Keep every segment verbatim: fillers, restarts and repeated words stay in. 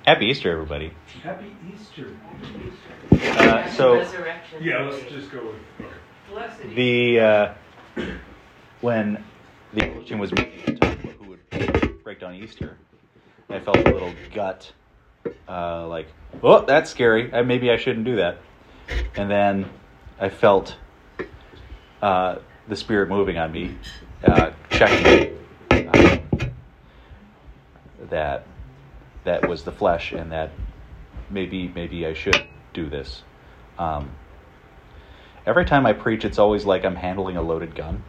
Happy Easter, everybody. Happy Easter. Uh, so Resurrection. Yeah, let's just go with. Okay. Blessed the uh, when the question was made to talk about who would break down Easter, I felt a little gut, uh, like, oh, that's scary. Uh, maybe I shouldn't do that. And then I felt uh, the Spirit moving on me, uh, checking uh, that that was the flesh, and that maybe maybe I should do this. Um, every time I preach, it's always like I'm handling a loaded gun.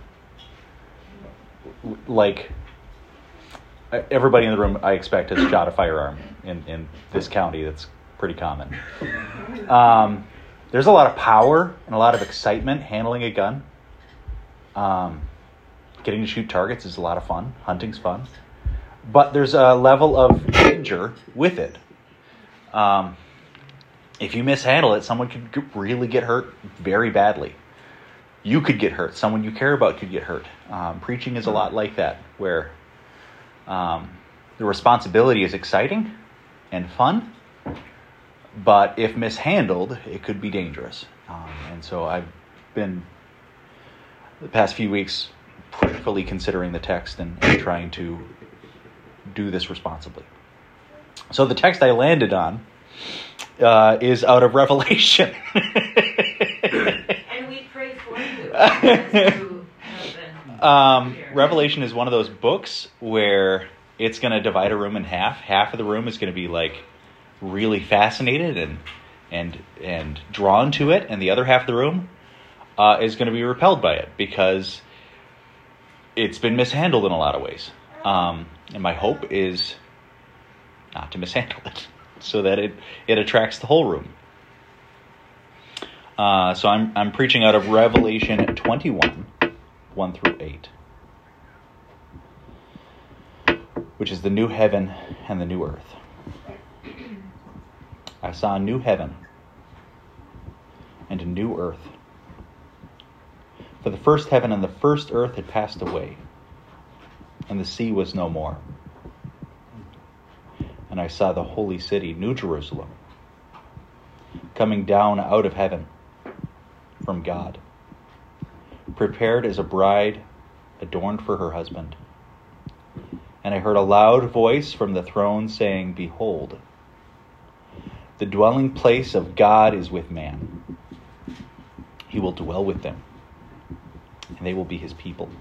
Like, everybody in the room, I expect, has shot a firearm in, in this county. That's pretty common. Um, there's a lot of power and a lot of excitement handling a gun. Um, getting to shoot targets is a lot of fun. Hunting's fun. But there's a level of danger with it. Um, if you mishandle it, someone could really get hurt very badly. You could get hurt. Someone you care about could get hurt. Um, preaching is a lot like that, where um, the responsibility is exciting and fun, but if mishandled, it could be dangerous. Um, and so I've been, the past few weeks, prayerfully considering the text and, and trying to do this responsibly. So the text I landed on uh, is out of Revelation. And we pray for you. As you have been um, here. Revelation is one of those books where it's going to divide a room in half. Half of the room is going to be like really fascinated and and and drawn to it, and the other half of the room uh, is going to be repelled by it because it's been mishandled in a lot of ways. Um, and my hope is not to mishandle it, so that it, it attracts the whole room. Uh, so I'm I'm preaching out of Revelation twenty-one, one through eight, which is the new heaven and the new earth. I saw a new heaven and a new earth. For the first heaven and the first earth had passed away, and the sea was no more. And I saw the holy city, New Jerusalem, coming down out of heaven from God, prepared as a bride adorned for her husband. And I heard a loud voice from the throne saying, "Behold, the dwelling place of God is with man. He will dwell with them, and they will be his people.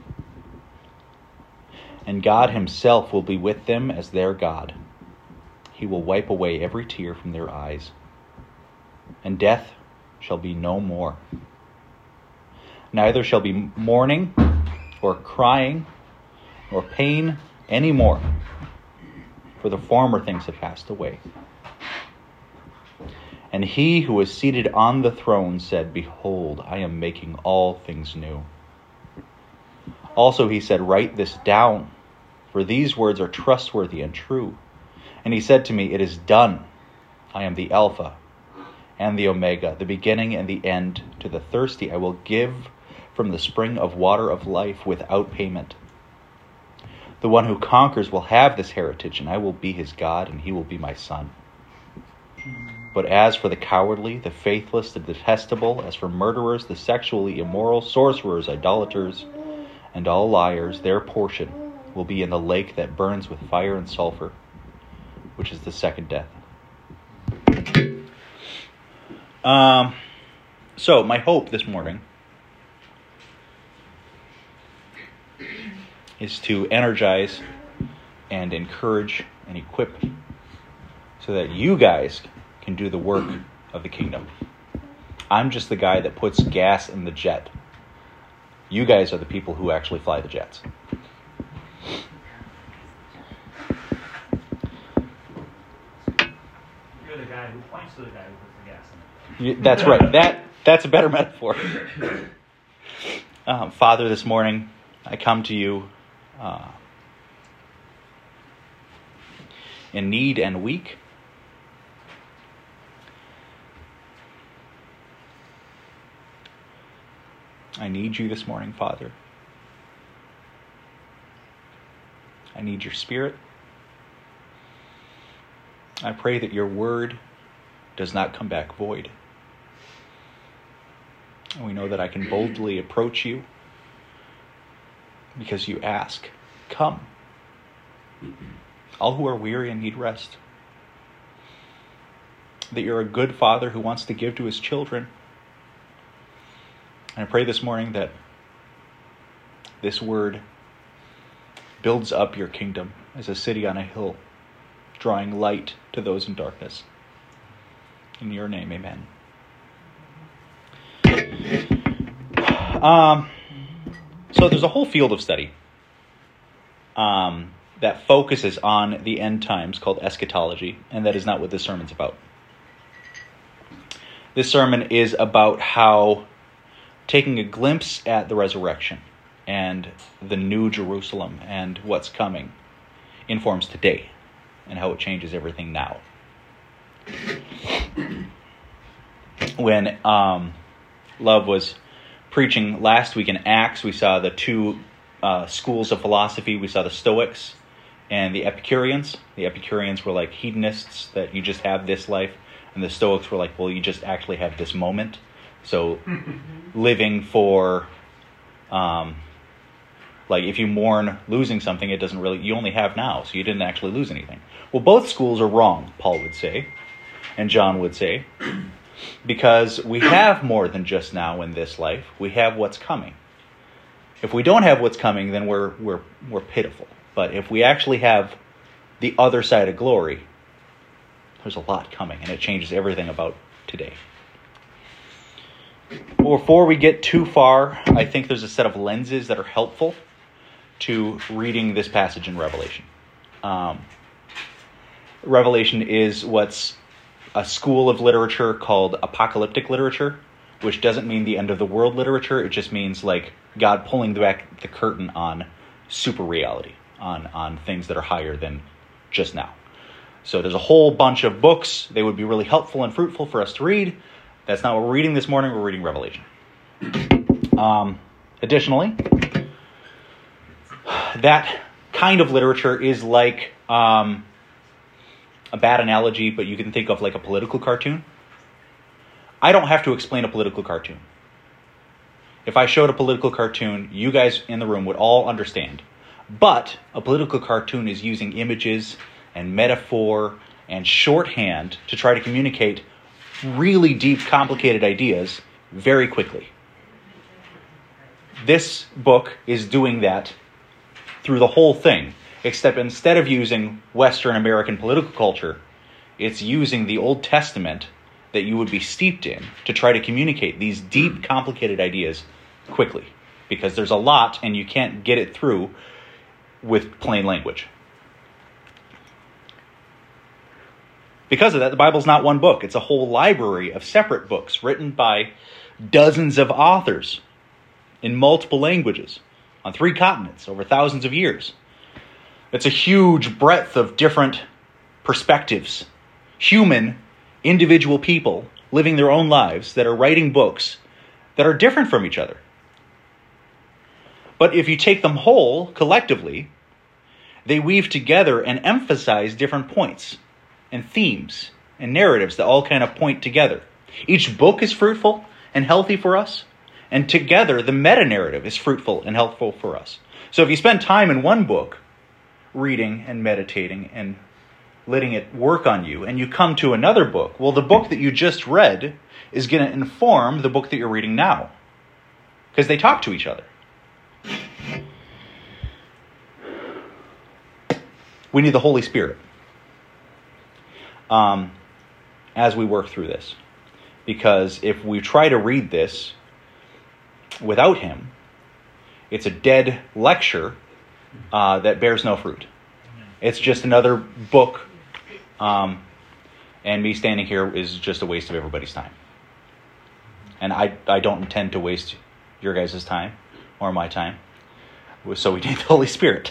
And God himself will be with them as their God. He will wipe away every tear from their eyes, and death shall be no more. Neither shall be mourning, or crying, or pain any more, for the former things have passed away." And he who was seated on the throne said, "Behold, I am making all things new." Also he said, "Write this down, for these words are trustworthy and true." And he said to me, "It is done. I am the Alpha and the Omega, the beginning and the end. To the thirsty I will give from the spring of water of life without payment. The one who conquers will have this heritage, and I will be his God, and he will be my son. But as for the cowardly, the faithless, the detestable, as for murderers, the sexually immoral, sorcerers, idolaters, and all liars, their portion will be in the lake that burns with fire and sulfur, which is the second death." Um, so my hope this morning is to energize and encourage and equip so that you guys can do the work of the kingdom. I'm just the guy that puts gas in the jet. You guys are the people who actually fly the jets. You're the guy who points to the guy who puts the gas in it. You- That's right. That that's a better metaphor. Um, Father, this morning I come to you uh, in need and weak. I need you this morning, Father. I need your Spirit. I pray that your word does not come back void. And we know that I can boldly approach you because you ask, come. All who are weary and need rest. That you're a good father who wants to give to his children. And I pray this morning that this word builds up your kingdom as a city on a hill, drawing light to those in darkness. In your name, amen. Um, so there's a whole field of study um, that focuses on the end times called eschatology, and that is not what this sermon's about. This sermon is about how taking a glimpse at the resurrection and the new Jerusalem and what's coming informs today and how it changes everything now. When um, Love was preaching last week in Acts, we saw the two uh, schools of philosophy. We saw the Stoics and the Epicureans. The Epicureans were like hedonists, that you just have this life. And the Stoics were like, well, you just actually have this moment. So living for, um, like if you mourn losing something, it doesn't really, you only have now, so you didn't actually lose anything. Well, both schools are wrong, Paul would say, and John would say, because we have more than just now in this life. We have what's coming. If we don't have what's coming, then we're we're we're pitiful. But if we actually have the other side of glory, there's a lot coming, and it changes everything about today. Before we get too far, I think there's a set of lenses that are helpful to reading this passage in Revelation. Um, Revelation is what's a school of literature called apocalyptic literature, which doesn't mean the end of the world literature. It just means like God pulling back the curtain on super reality, on, on things that are higher than just now. So there's a whole bunch of books. They would be really helpful and fruitful for us to read. That's not what we're reading this morning. We're reading Revelation. Um, additionally, that kind of literature is like um, a bad analogy, but you can think of like a political cartoon. I don't have to explain a political cartoon. If I showed a political cartoon, you guys in the room would all understand. But a political cartoon is using images and metaphor and shorthand to try to communicate really deep, complicated ideas very quickly. This book is doing that through the whole thing, except instead of using Western American political culture, it's using the Old Testament that you would be steeped in to try to communicate these deep, complicated ideas quickly, because there's a lot and you can't get it through with plain language. Because of that, the Bible's not one book. It's a whole library of separate books written by dozens of authors in multiple languages on three continents over thousands of years. It's a huge breadth of different perspectives. Human, individual people living their own lives that are writing books that are different from each other. But if you take them whole, collectively, they weave together and emphasize different points and themes and narratives that all kind of point together. Each book is fruitful and healthy for us, and together the meta-narrative is fruitful and helpful for us. So if you spend time in one book, reading and meditating and letting it work on you, and you come to another book, well, the book that you just read is going to inform the book that you're reading now, because they talk to each other. We need the Holy Spirit um, as we work through this. Because if we try to read this without him, it's a dead lecture uh, that bears no fruit. It's just another book, um, and me standing here is just a waste of everybody's time. And I, I don't intend to waste your guys' time or my time. So we need the Holy Spirit.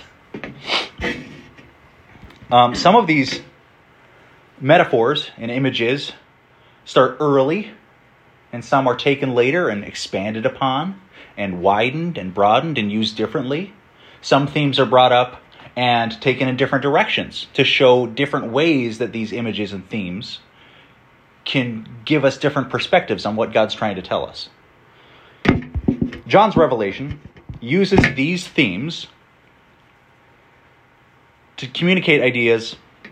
Um, some of these metaphors and images start early, and some are taken later and expanded upon and widened and broadened and used differently. Some themes are brought up and taken in different directions to show different ways that these images and themes can give us different perspectives on what God's trying to tell us. John's revelation uses these themes to communicate ideas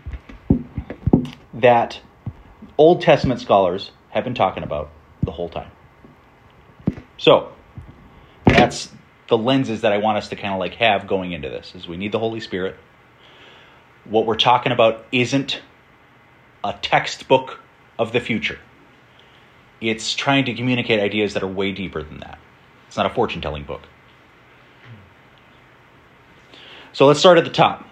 that Old Testament scholars have been talking about the whole time. So, that's the lenses that I want us to kind of like have going into this, is we need the Holy Spirit. What we're talking about isn't a textbook of the future. It's trying to communicate ideas that are way deeper than that. It's not a fortune-telling book. So let's start at the top.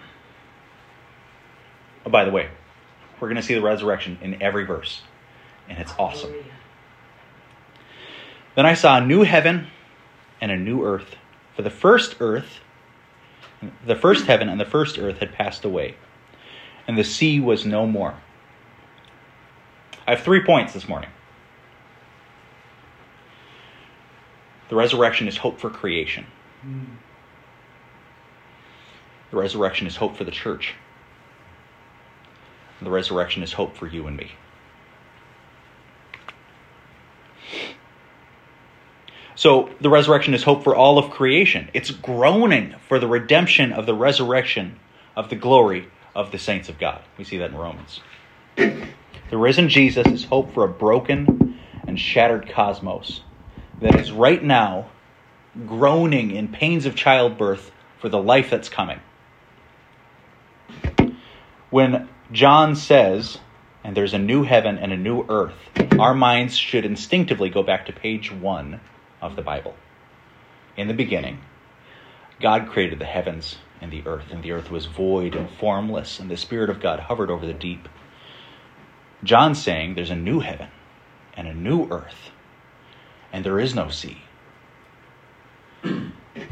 Oh, by the way, we're going to see the resurrection in every verse, and it's awesome. Then I saw a new heaven and a new earth. For the first earth, the first heaven and the first earth had passed away, and the sea was no more. I have three points this morning. The resurrection is hope for creation. The resurrection is hope for the church. The resurrection is hope for you and me. So the resurrection is hope for all of creation. It's groaning for the redemption of the resurrection of the glory of the saints of God. We see that in Romans. The risen Jesus is hope for a broken and shattered cosmos that is right now groaning in pains of childbirth for the life that's coming. When John says, and there's a new heaven and a new earth, our minds should instinctively go back to page one of the Bible. In the beginning, God created the heavens and the earth, and the earth was void and formless, and the Spirit of God hovered over the deep. John's saying there's a new heaven and a new earth, and there is no sea. In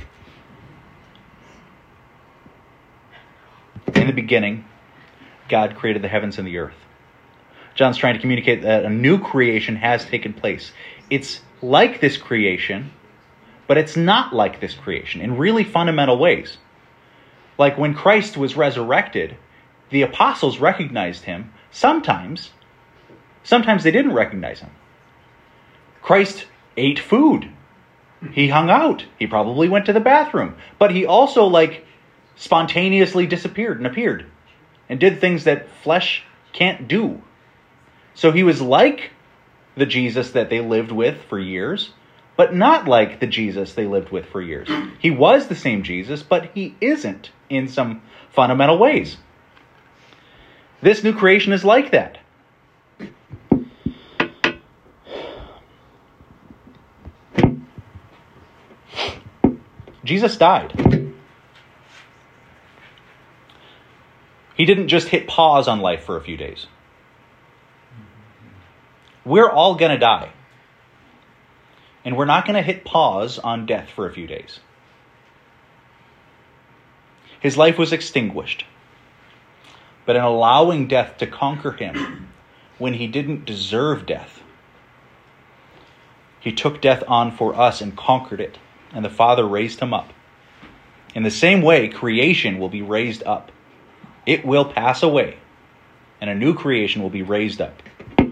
the beginning, God created the heavens and the earth. John's trying to communicate that a new creation has taken place. It's like this creation, but it's not like this creation in really fundamental ways. Like when Christ was resurrected, the apostles recognized him. Sometimes, sometimes they didn't recognize him. Christ ate food. He hung out. He probably went to the bathroom. But he also like spontaneously disappeared and appeared and did things that flesh can't do. So he was like the Jesus that they lived with for years, but not like the Jesus they lived with for years. He was the same Jesus, but he isn't in some fundamental ways. This new creation is like that. Jesus died. He didn't just hit pause on life for a few days. We're all going to die. And we're not going to hit pause on death for a few days. His life was extinguished. But in allowing death to conquer him when he didn't deserve death, he took death on for us and conquered it. And the Father raised him up. In the same way, creation will be raised up. It will pass away, and a new creation will be raised up.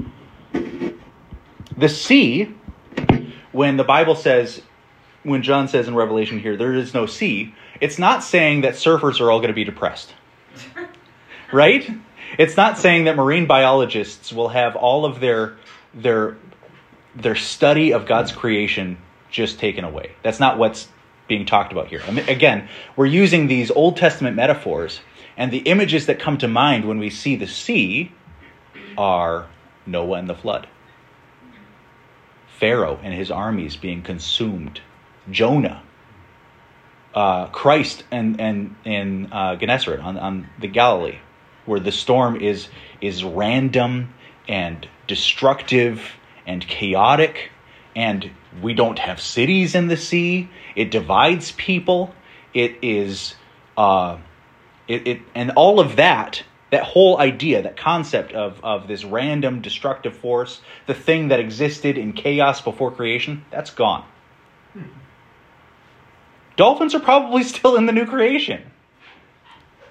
The sea, when the Bible says, when John says in Revelation here, there is no sea, it's not saying that surfers are all going to be depressed. Right? It's not saying that marine biologists will have all of their, their, their study of God's creation just taken away. That's not what's being talked about here. I mean, again, we're using these Old Testament metaphors, and the images that come to mind when we see the sea are Noah and the flood, Pharaoh and his armies being consumed, Jonah, uh, Christ and and in uh, Gennesaret on, on the Galilee, where the storm is is random and destructive and chaotic, and we don't have cities in the sea. It divides people. It is, uh, it, it and all of that. That whole idea, that concept of, of this random destructive force, the thing that existed in chaos before creation, that's gone. Hmm. Dolphins are probably still in the new creation.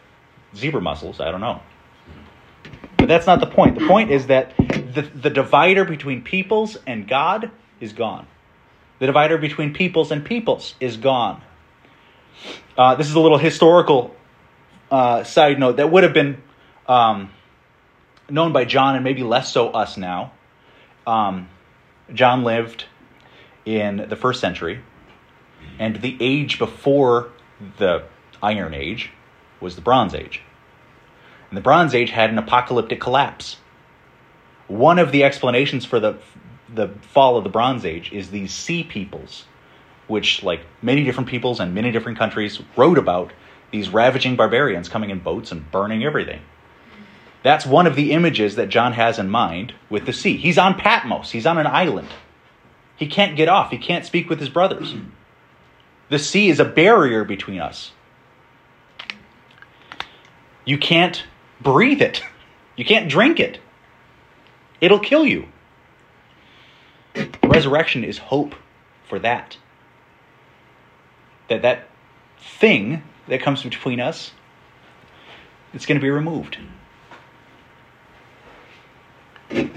zebra mussels, I don't know. But that's not the point. The point is that the, the divider between peoples and God is gone. The divider between peoples and peoples is gone. Uh, this is a little historical uh, side note that would have been um, known by John and maybe less so us now. Um, John lived in the first century, and the age before the Iron Age was the Bronze Age. And the Bronze Age had an apocalyptic collapse. One of the explanations for the the fall of the Bronze Age is these sea peoples, which, like many different peoples and many different countries, wrote about these ravaging barbarians coming in boats and burning everything. That's one of the images that John has in mind with the sea. He's on Patmos. He's on an island. He can't get off. He can't speak with his brothers. The sea is a barrier between us. You can't breathe it. You can't drink it. It'll kill you. The resurrection is hope for that. That that thing that comes between us, it's going to be removed. In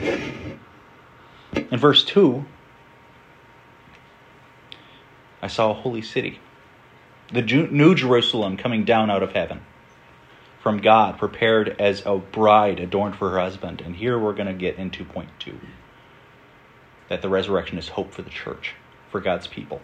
verse two, I saw a holy city, the new Jerusalem coming down out of heaven from God, prepared as a bride adorned for her husband. And here we're going to get into point two, that the resurrection is hope for the church, for God's people.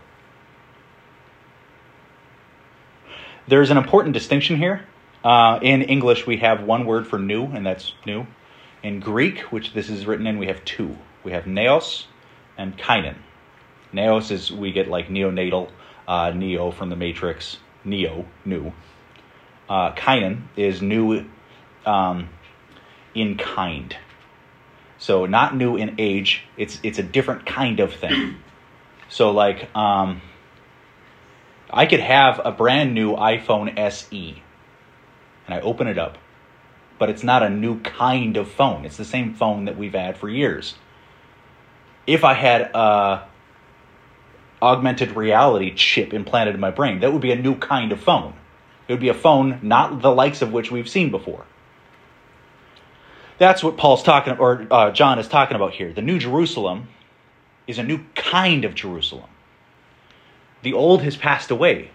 There's an important distinction here. Uh, in English, we have one word for new, and that's new. In Greek, which this is written in, we have two. We have neos and kainon. Neos is, we get like neonatal, uh, Neo from the Matrix, Neo, new. Uh, kainon is new um, in kind. So not new in age, it's it's a different kind of thing. So like, um, I could have a brand new iPhone S E, and I open it up, but it's not a new kind of phone. It's the same phone that we've had for years. If I had a augmented reality chip implanted in my brain, that would be a new kind of phone. It would be a phone not the likes of which we've seen before. That's what Paul's talking, or uh, John is talking about here. The New Jerusalem is a new kind of Jerusalem. The old has passed away.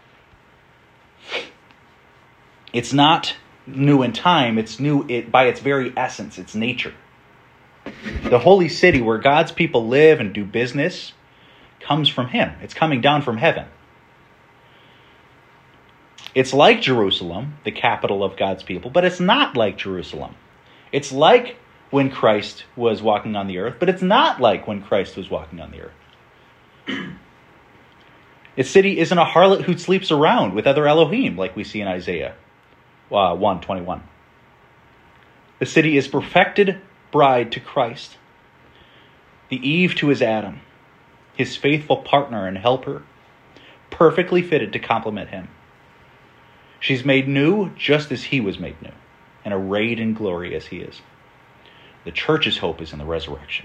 It's not new in time. It's new it, by its very essence, its nature. The holy city where God's people live and do business comes from him. It's coming down from heaven. It's like Jerusalem, the capital of God's people, but it's not like Jerusalem. It's like when Christ was walking on the earth, but it's not like when Christ was walking on the earth. Its city isn't a harlot who sleeps around with other Elohim, like we see in Isaiah uh, one twenty-one. The city is perfected bride to Christ, the Eve to his Adam, his faithful partner and helper, perfectly fitted to complement him. She's made new just as he was made new, and arrayed in glory as he is. The church's hope is in the resurrection.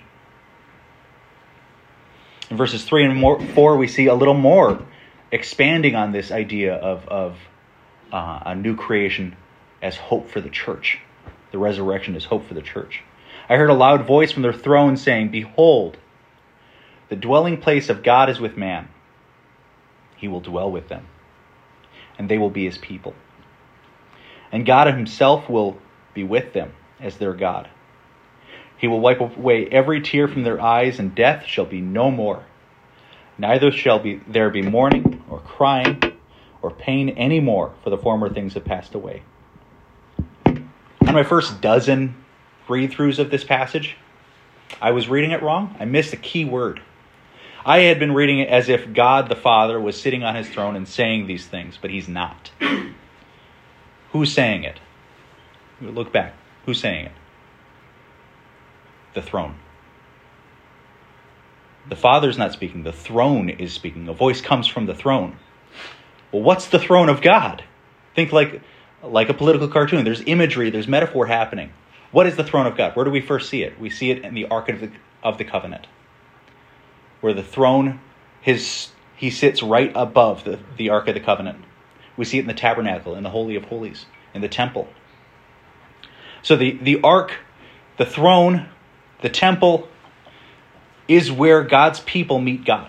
In verses three and more, four, we see a little more expanding on this idea of, of uh, a new creation as hope for the church. The resurrection is hope for the church. I heard a loud voice from their throne saying, "Behold, the dwelling place of God is with man. He will dwell with them, and they will be his people. And God himself will be with them as their God. He will wipe away every tear from their eyes, and death shall be no more. Neither shall be there be mourning or crying or pain any more, for the former things have passed away." On my first dozen read-throughs of this passage, I was reading it wrong. I missed a key word. I had been reading it as if God the Father was sitting on his throne and saying these things, but he's not. Who's saying it? Look back. Who's saying it? The throne. The Father's not speaking. The throne is speaking. A voice comes from the throne. Well, what's the throne of God? Think like, like a political cartoon. There's imagery. There's metaphor happening. What is the throne of God? Where do we first see it? We see it in the Ark of the, of the Covenant, where the throne, his he sits right above the, the Ark of the Covenant. We see it in the tabernacle, in the Holy of Holies, in the temple. So the, the ark, the throne, the temple is where God's people meet God.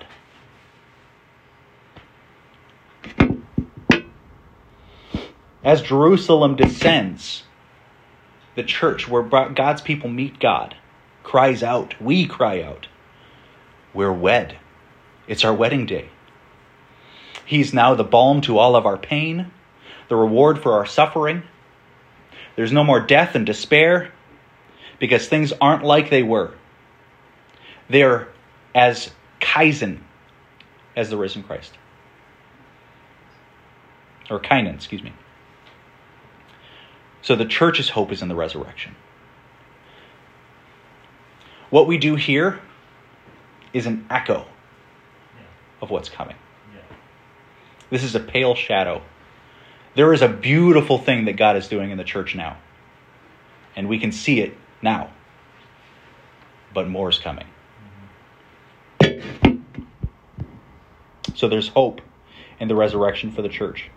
As Jerusalem descends, the church, where God's people meet God, cries out. We cry out. We're wed. It's our wedding day. He's now the balm to all of our pain, the reward for our suffering. There's no more death and despair because things aren't like they were. They're as kaizen as the risen Christ. Or kainen, excuse me. So the church's hope is in the resurrection. What we do here is an echo of what's coming. This is a pale shadow. There is a beautiful thing that God is doing in the church now. And we can see it now. But more is coming. So there's hope in the resurrection for the church.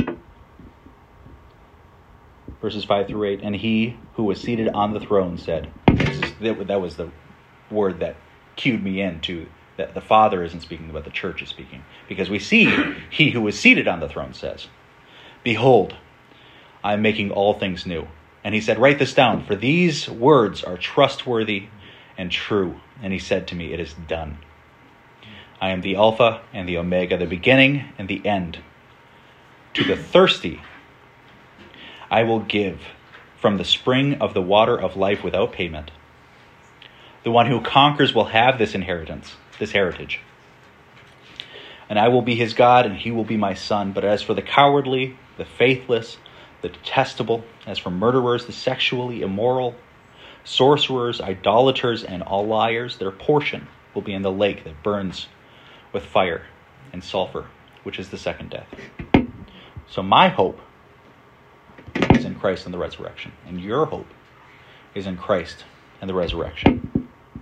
Verses five through eight. And he who was seated on the throne said, this is, that was the word that cued me into that the Father isn't speaking, but the church is speaking. Because we see he who was seated on the throne says, behold, I am making all things new. And he said, write this down, for these words are trustworthy and true. And he said to me, it is done. I am the Alpha and the Omega, the beginning and the end. To the thirsty, I will give from the spring of the water of life without payment. The one who conquers will have this inheritance, this heritage. And I will be his God, and he will be my son. But as for the cowardly, the faithless, the detestable, as for murderers, the sexually immoral, sorcerers, idolaters, and all liars, their portion will be in the lake that burns with fire and sulfur, which is the second death. So my hope is in Christ and the resurrection. And your hope is in Christ and the resurrection.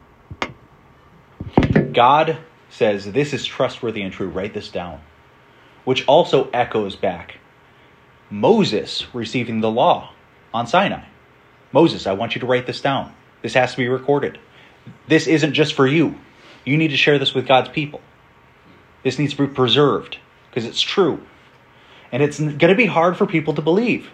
God says, this is trustworthy and true. Write this down. Which also echoes back Moses receiving the law on Sinai. Moses, I want you to write this down. This has to be recorded. This isn't just for you. You need to share this with God's people. This needs to be preserved because it's true. And it's going to be hard for people to believe.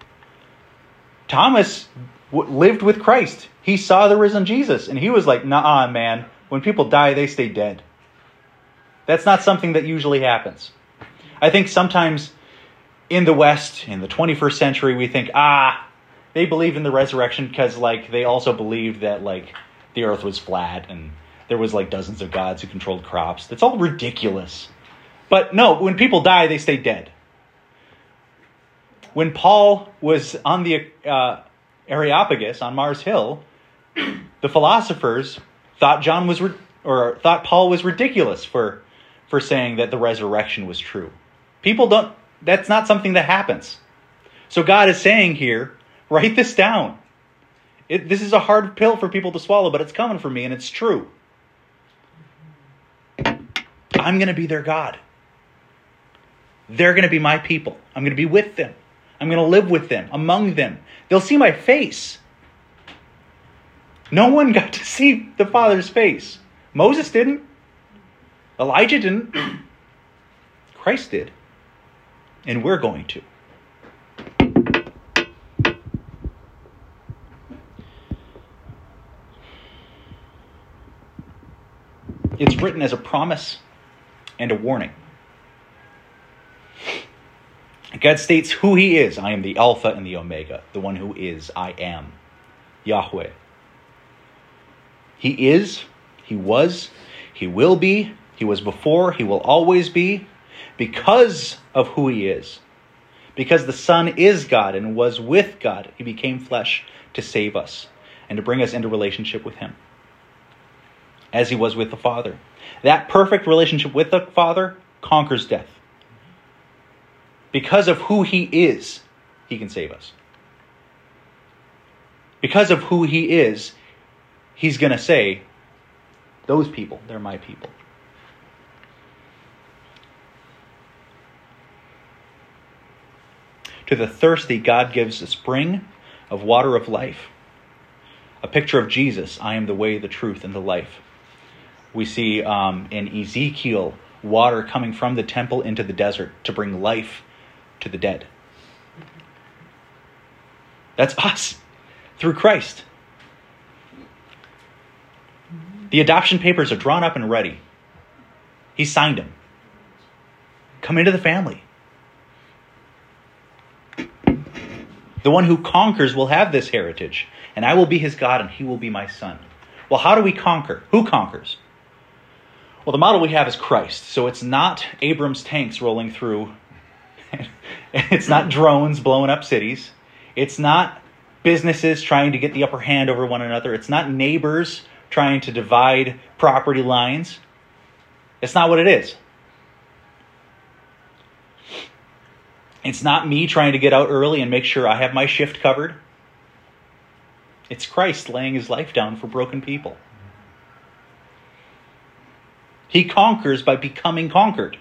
Thomas w- lived with Christ. He saw the risen Jesus. And he was like, nah, man. When people die, they stay dead. That's not something that usually happens. I think sometimes in the West, in the twenty-first century, we think, ah, they believed in the resurrection because like they also believed that like the earth was flat and there was like dozens of gods who controlled crops. That's all ridiculous. But no, when people die, they stay dead. When Paul was on the uh, Areopagus on Mars Hill, the philosophers thought John was re- or thought Paul was ridiculous for for saying that the resurrection was true. People don't. That's not something that happens. So God is saying here, write this down. It, this is a hard pill for people to swallow, but it's coming for me, and it's true. I'm going to be their God. They're going to be my people. I'm going to be with them. I'm going to live with them, among them. They'll see my face. No one got to see the Father's face. Moses didn't. Elijah didn't. Christ did. And we're going to. It's written as a promise and a warning. God states who he is. I am the Alpha and the Omega, the one who is, I am, Yahweh. He is, he was, he will be, he was before, he will always be, because of who he is. Because the Son is God and was with God, he became flesh to save us and to bring us into relationship with him, as he was with the Father. That perfect relationship with the Father conquers death. Because of who he is, he can save us. Because of who he is, he's going to say, those people, they're my people. To the thirsty, God gives a spring of water of life. A picture of Jesus. I am the way, the truth, and the life. We see um, in Ezekiel water coming from the temple into the desert to bring life to the dead. That's us through Christ. The adoption papers are drawn up and ready. He signed them. Come into the family. The one who conquers will have this heritage, and I will be his God, and he will be my son. Well, how do we conquer? Who conquers? Well, the model we have is Christ. So it's not Abram's tanks rolling through. It's not drones blowing up cities. It's not businesses trying to get the upper hand over one another. It's not neighbors trying to divide property lines. It's not what it is. It's not me trying to get out early and make sure I have my shift covered. It's Christ laying his life down for broken people. He conquers by becoming conquered.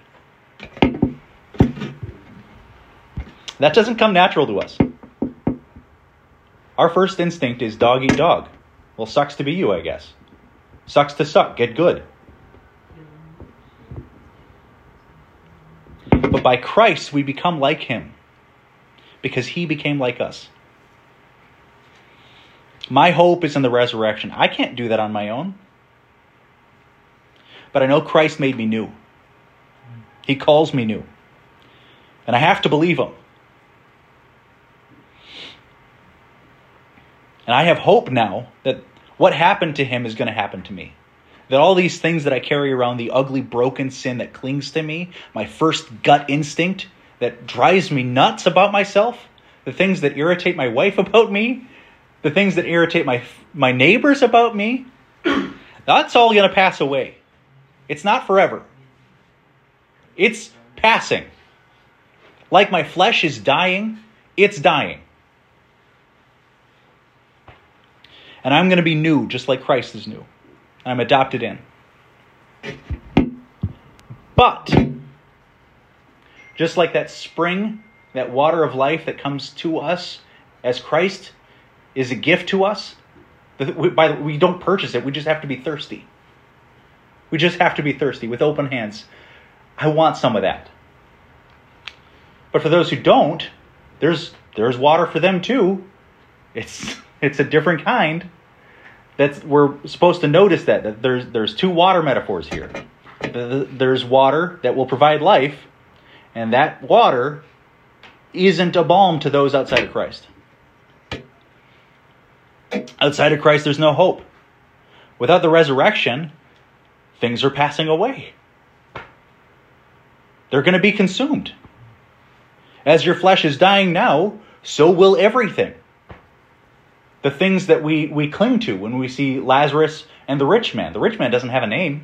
That doesn't come natural to us. Our first instinct is dog eat dog. Well, sucks to be you, I guess. Sucks to suck. Get good. But by Christ, we become like him because he became like us. My hope is in the resurrection. I can't do that on my own. But I know Christ made me new. He calls me new. And I have to believe him. And I have hope now that what happened to him is going to happen to me. That all these things that I carry around, the ugly, broken sin that clings to me, my first gut instinct that drives me nuts about myself, the things that irritate my wife about me, the things that irritate my my neighbors about me, that's all going to pass away. It's not forever. It's passing. Like my flesh is dying, it's dying. And I'm going to be new, just like Christ is new. I'm adopted in. But, just like that spring, that water of life that comes to us as Christ is a gift to us, we don't purchase it, we just have to be thirsty. We just have to be thirsty with open hands. I want some of that. But for those who don't, there's there's water for them too. It's it's a different kind. That's we're supposed to notice that, that there's there's two water metaphors here. There's water that will provide life, and that water isn't a balm to those outside of Christ. Outside of Christ, there's no hope. Without the resurrection, things are passing away. They're going to be consumed. As your flesh is dying now, so will everything. The things that we, we cling to when we see Lazarus and the rich man. The rich man doesn't have a name.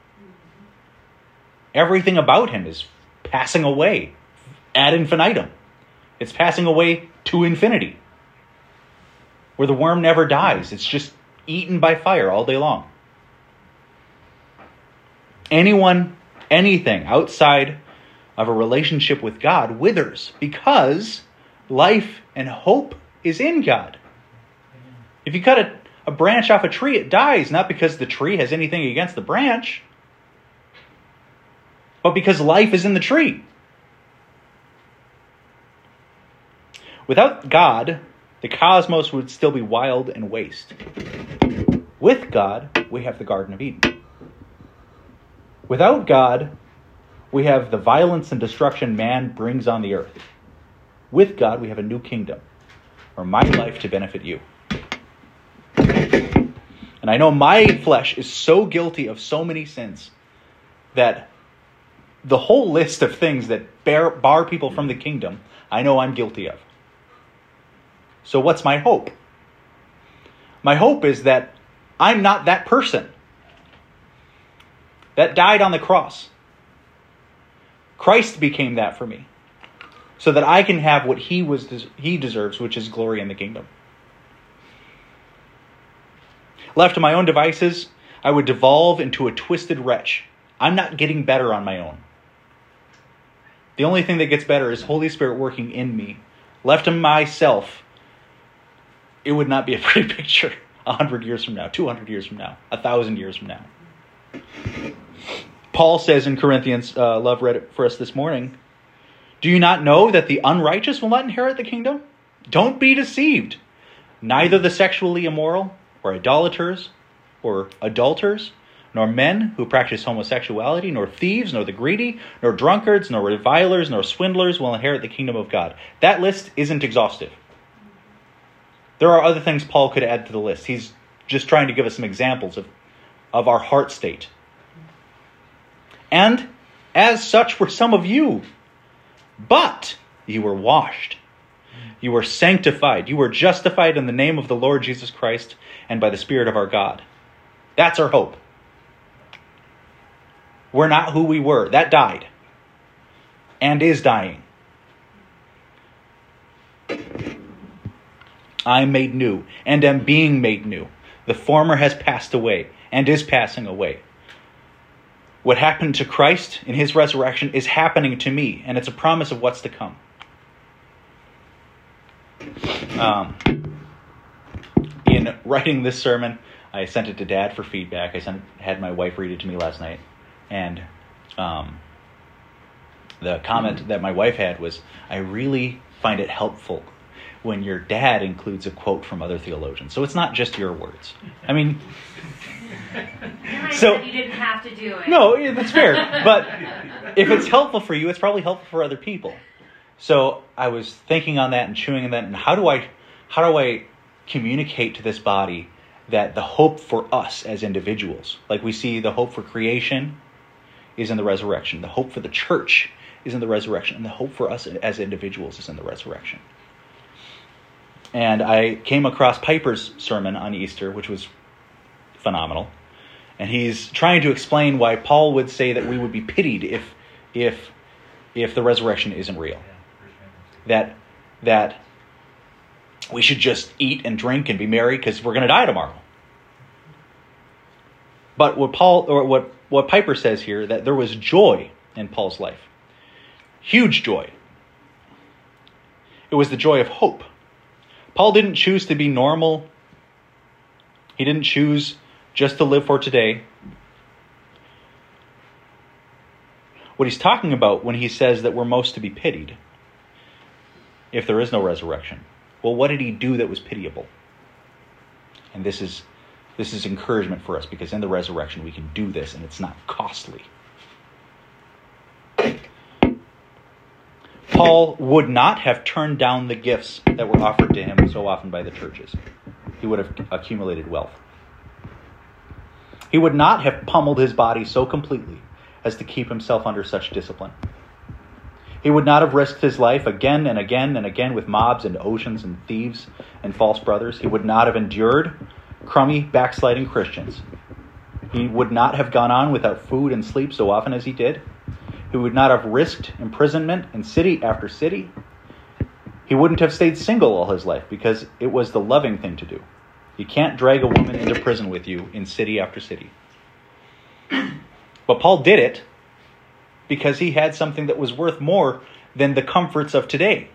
Everything about him is passing away ad infinitum. It's passing away to infinity. Where the worm never dies. It's just eaten by fire all day long. Anyone, anything outside of a relationship with God withers because life and hope is in God. If you cut a, a branch off a tree, it dies, not because the tree has anything against the branch, but because life is in the tree. Without God, the cosmos would still be wild and waste. With God, we have the Garden of Eden. Without God, we have the violence and destruction man brings on the earth. With God, we have a new kingdom, or my life to benefit you. And I know my flesh is so guilty of so many sins that the whole list of things that bar, bar people from the kingdom, I know I'm guilty of. So what's my hope? My hope is that I'm not that person that died on the cross. Christ became that for me, so that I can have what he was he deserves, which is glory in the kingdom. Left to my own devices, I would devolve into a twisted wretch. I'm not getting better on my own. The only thing that gets better is Holy Spirit working in me, left to myself, it would not be a pretty picture a hundred years from now, two hundred years from now, a thousand years from now. Paul says in Corinthians, uh, Love read it for us this morning, do you not know that the unrighteous will not inherit the kingdom? Don't be deceived. Neither the sexually immoral, or idolaters, or adulterers, nor men who practice homosexuality, nor thieves, nor the greedy, nor drunkards, nor revilers, nor swindlers will inherit the kingdom of God. That list isn't exhaustive. There are other things Paul could add to the list. He's just trying to give us some examples of, of our heart state. And as such were some of you. But you were washed. You were sanctified. You were justified in the name of the Lord Jesus Christ and by the Spirit of our God. That's our hope. We're not who we were. That died. And is dying. I am made new and am being made new. The former has passed away and is passing away. What happened to Christ in his resurrection is happening to me, and it's a promise of what's to come. Um, in writing this sermon, I sent it to Dad for feedback. I sent, had my wife read it to me last night. And um, the comment that my wife had was, I really find it helpful when your dad includes a quote from other theologians. So it's not just your words. I mean... So you didn't have to do it. No, that's fair. But if it's helpful for you, it's probably helpful for other people. So I was thinking on that and chewing on that, and how do I, how do I communicate to this body that the hope for us as individuals, like we see the hope for creation is in the resurrection, the hope for the church is in the resurrection, and the hope for us as individuals is in the resurrection. And I came across Piper's sermon on Easter, which was phenomenal. And he's trying to explain why Paul would say that we would be pitied if if if the resurrection isn't real. That that we should just eat and drink and be merry because we're going to die tomorrow. But what Paul or what, what Piper says here, that there was joy in Paul's life. Huge joy. It was the joy of hope. Paul didn't choose to be normal. He didn't choose just to live for today. What he's talking about when he says that we're most to be pitied, if there is no resurrection. Well, what did he do that was pitiable? And this is this is encouragement for us, because in the resurrection we can do this and it's not costly. Paul would not have turned down the gifts that were offered to him so often by the churches. He would have accumulated wealth. He would not have pummeled his body so completely as to keep himself under such discipline. He would not have risked his life again and again and again with mobs and oceans and thieves and false brothers. He would not have endured crummy, backsliding Christians. He would not have gone on without food and sleep so often as he did. He would not have risked imprisonment in city after city. He wouldn't have stayed single all his life because it was the loving thing to do. You can't drag a woman into prison with you in city after city. But Paul did it because he had something that was worth more than the comforts of today.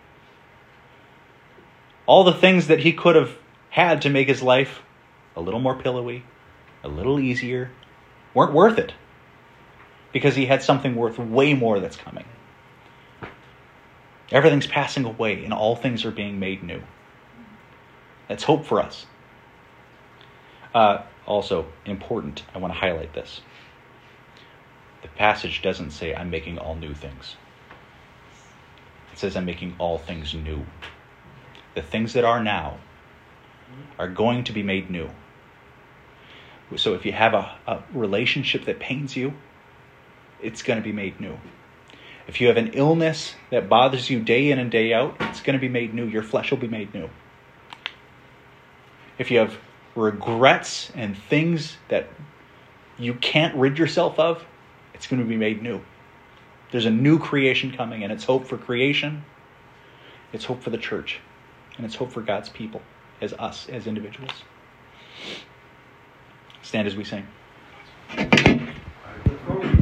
All the things that he could have had to make his life a little more pillowy, a little easier, weren't worth it. Because he had something worth way more that's coming. Everything's passing away and all things are being made new. That's hope for us. Uh, also, important, I want to highlight this. The passage doesn't say, I'm making all new things. It says, I'm making all things new. The things that are now are going to be made new. So if you have a, a relationship that pains you, it's going to be made new. If you have an illness that bothers you day in and day out, it's going to be made new. Your flesh will be made new. If you have regrets and things that you can't rid yourself of, it's going to be made new. There's a new creation coming, and it's hope for creation. It's hope for the church. And it's hope for God's people, as us, as individuals. Stand as we sing.